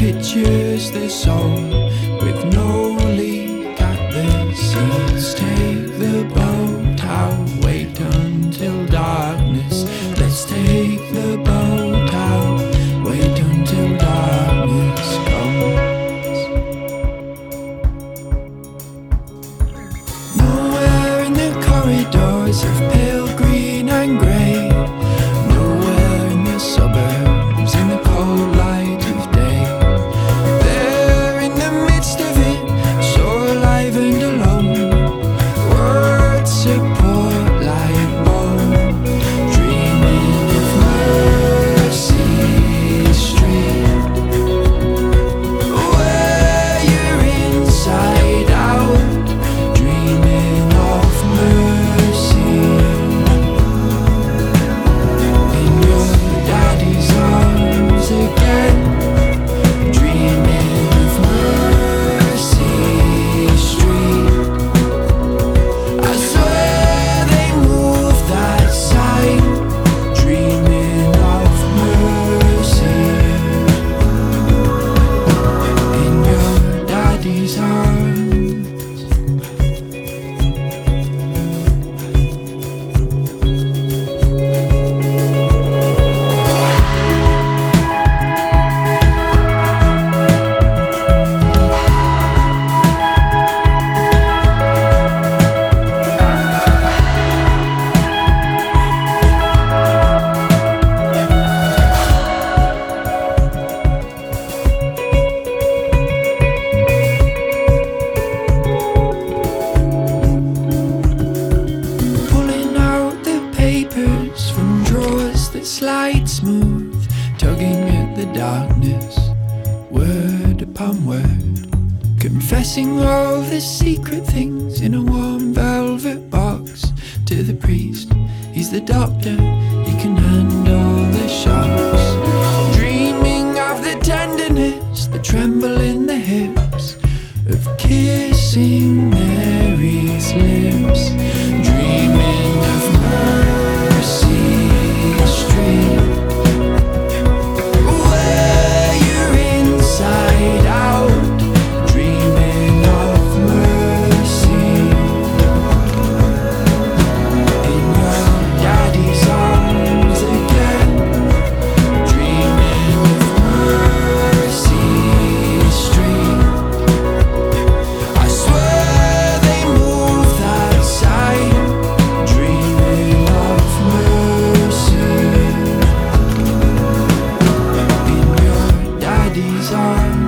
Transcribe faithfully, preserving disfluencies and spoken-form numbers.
pictures the soul with no leak at the seams. Take the boat out, wait until darkness. Let's take the boat out, wait until darkness comes. Nowhere in the corridors of pale green and grey, nowhere in the suburbs in the cold light of day. There in the midst of it, so alive and alone, words support like bone, dreaming of Mercy Street, where you're inside out, dreaming of mercy. In your daddy's arms again, dreaming of Mercy Street. I swear they move that sign, dreaming of mercy. In your daddy's arms. Pulling out the papers from drawers that slide smooth, tugging at the darkness, word upon word, confessing all the secret things in a warm velvet box to the priest. He's the doctor, he can handle the shocks. Dreaming of the tenderness, the tremble in the hips, of kissing Mary's lips. Dreaming of Mercy Street, where you're inside out, dreaming of mercy. In your daddy's arms again, dreaming of Mercy Street. I swear they move that sign, dreaming of mercy. In your daddy's arms.